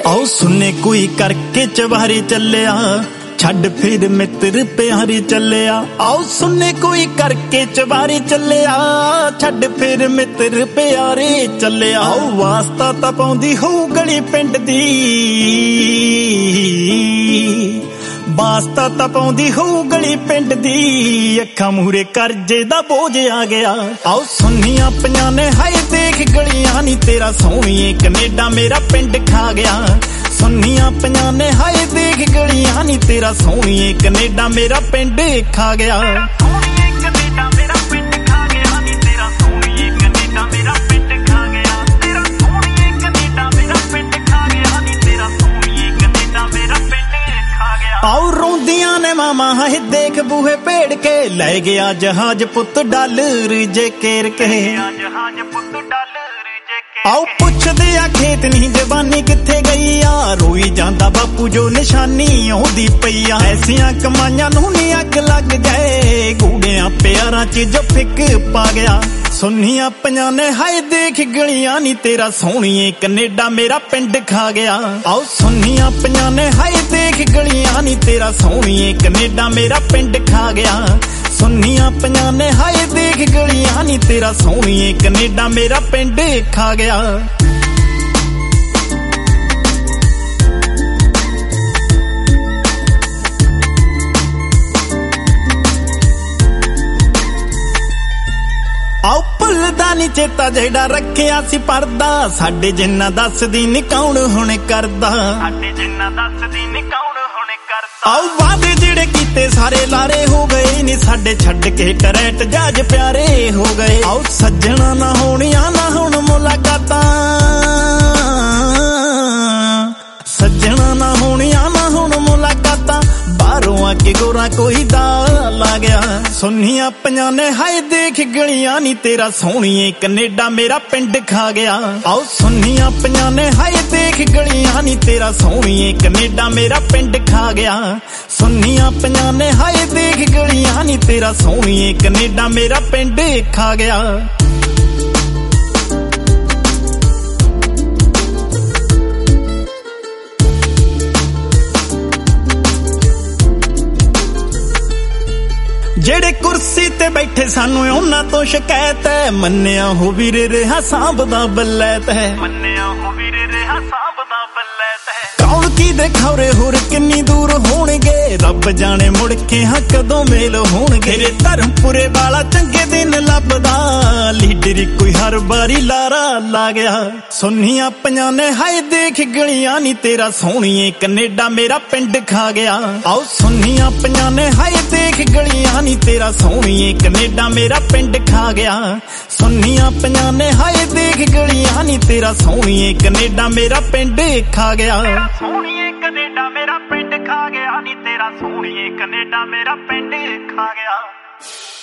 आओ सुने कोई करके चबारे चलिया छड़ फिर मित्र प्यारे चलिया। आओ सुने कोई करके चबारे चलिया छड़ फिर मित्र प्यारे चलिया। आओ वास्ता तां पाउंदी होऊ गली पिंड दी वास्ता तां पाउंदी होऊ गली पिंड दी अखां मूहरे करजे दा बोझ आ गया। आओ सुनिया पंजां ने हाय देख गलियां नी तेरा सोहणीए कनेडा मेरा पिंड खा गया। सुनिया पंजां ने हाय देख गलियां नी तेरा सोहणीए कनेडा मेरा पिंड खा गया। आओ रोंदियां ने मामा हाय देख बूहे पेड़ के लै गया जहाज पुत डालर जे केर के। आओ पुछदे आ खेत नहीं जवानी किथे गई आ रोई जांदा बापू जो निशानी आउंदी पई आ। ऐसियां कमाइयां नूं नी अग लग जाए गूड़ियां प्यारां च जो फिक पा गया। सुनिया पंजां ने हाय देख गलियां नी तेरा सोहणीए कनेडा मेरा पिंड खा गया। आओ सुनिया पंजां ने हाय देख गलियां नी तेरा सोहणीए कनेडा मेरा पिंड खा गया। सुनिया पंजां ने हाय देख गलियां नी तेरा सोहणीए कनेडा मेरा पिंड खा गया। आओ भुलदा नी चेता जेड़ा रखिया सी परदा साडे जिन्ना दसदी नी कौन हुण करदा। आओ वादे जेड़े कीते सारे लारे हो गए नी साडे छड्ड के टरैट जहाज प्यारे हो गए। आओ सज्जणा ना होणियां ना हुण मुलाकातां सज्जणा ना होणियां ना हुण मुलाकातां बाहरों आके गोरा कोई दा ला गया। सुनिया पंजां ने हाय देख गलियां नी तेरा सोहणीए कनेडा मेरा पिंड खा गया। आओ सुनिया पंजां ने हाय देख गलियां नी तेरा सोहणीए कनेडा मेरा पिंड खा गया। सुनिया पंजां ने हाय देख गलियां नी तेरा सोहणीए कनेडा मेरा पिंड खा गया। जेड़े कुर्सी ते बैठे सानू उन्हां तो शिकायत है मन्निया हो वीरे रहा सांभदा बल्लैत है। कौन की दे खौरे होर किन्नी दूर होणगे रब जाने मुड़ के हाँ कदों मेल होणगे। तेरे धर्मपुरे वाला चंगे दिन लभदा लीडरी कोई हर बारी लारा ला गया। सुनिया पंजां ने हाय देख गलियां नी तेरा सोहणीए कनेडा मेरा पिंड खा गया। आओ सुनिया पंजां ने हाय देख गलियां नी तेरा सोहणीए कनेडा मेरा पिंड खा गया। सुनिया पंजां ने हाय देख गलियां नी तेरा सोहणीए कनेडा मेरा पिंड खा गया। सोहणीए कनेडा मेरा पिंड खा गया नी तेरा सोहणीए कनेडा मेरा पिंड खा गया।